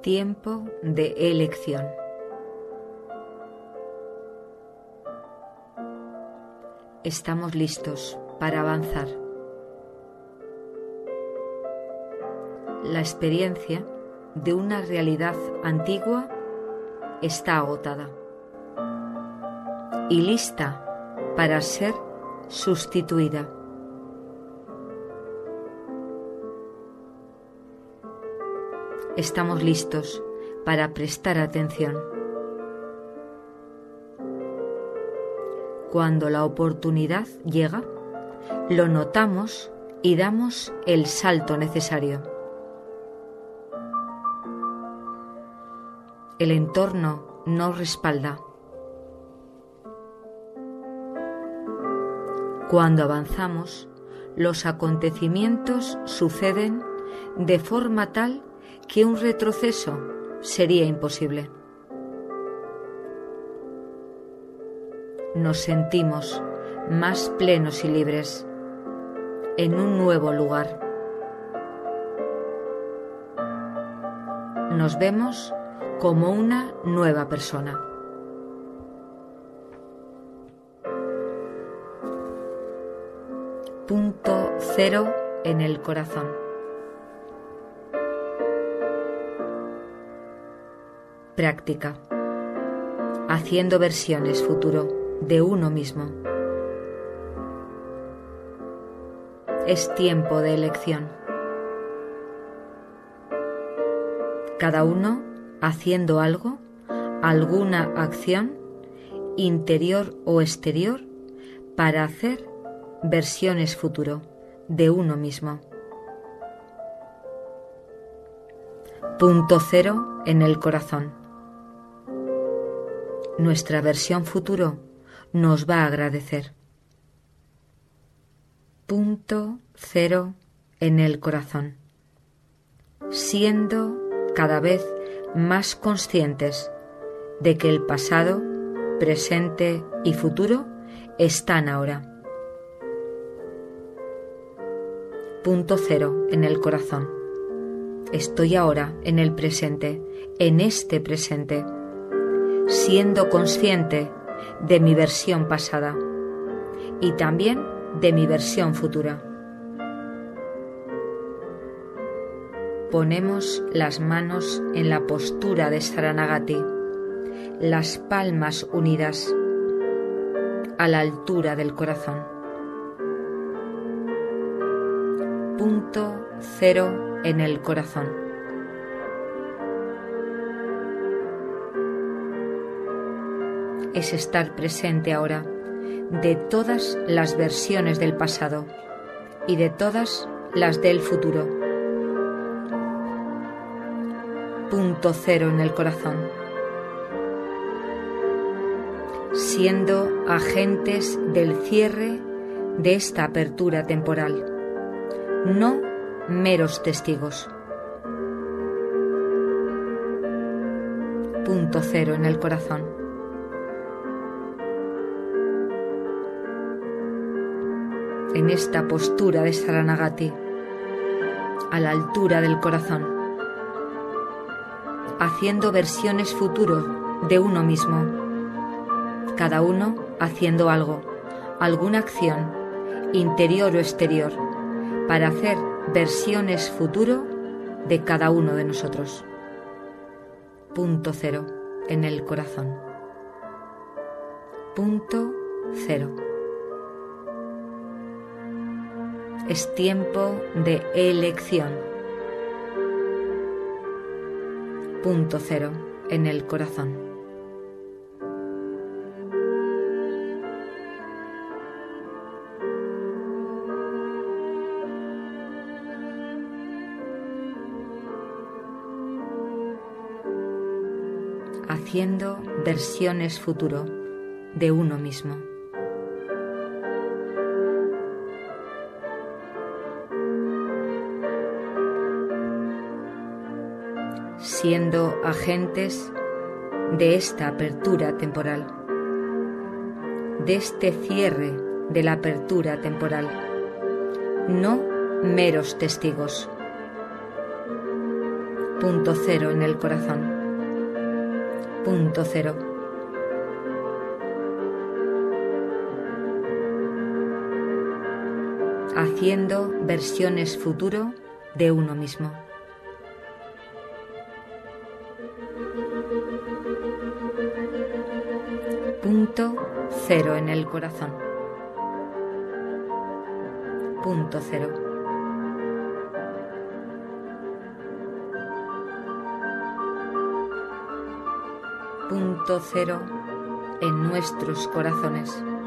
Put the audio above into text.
Tiempo de elección. Estamos listos para avanzar. La experiencia de una realidad antigua está agotada y lista para ser sustituida. Estamos listos para prestar atención. Cuando la oportunidad llega, lo notamos y damos el salto necesario. El entorno nos respalda. Cuando avanzamos, los acontecimientos suceden de forma tal que un retroceso sería imposible. Nos sentimos más plenos y libres en un nuevo lugar. Nos vemos como una nueva persona. Punto cero en el corazón. Práctica. Haciendo versiones futuro de uno mismo. Es tiempo de elección. Cada uno haciendo algo, alguna acción, interior o exterior, para hacer versiones futuro de uno mismo. Punto cero en el corazón. Nuestra versión futuro nos va a agradecer. Punto cero en el corazón. Siendo cada vez más conscientes de que el pasado, presente y futuro están ahora. Punto cero en el corazón. Estoy ahora en el presente, en este presente, siendo consciente de mi versión pasada y también de mi versión futura. Ponemos las manos en la postura de Saranagati, las palmas unidas a la altura del corazón. Punto cero en el corazón. Es estar presente ahora de todas las versiones del pasado y de todas las del futuro. Punto cero en el corazón. Siendo agentes del cierre de esta apertura temporal, no meros testigos. Punto cero en el corazón. En esta postura de Saranagati, a la altura del corazón, haciendo versiones futuras de uno mismo, cada uno haciendo algo, alguna acción, interior o exterior, para hacer versiones futuro de cada uno de nosotros. Punto cero en el corazón. Punto cero. Es tiempo de elección. Punto cero en el corazón. Haciendo versiones futuro de uno mismo. Siendo agentes de esta apertura temporal, de este cierre de la apertura temporal, no meros testigos. Punto cero en el corazón. Punto cero. Haciendo versiones futuro de uno mismo. Punto cero en el corazón. Punto cero. Punto cero en nuestros corazones.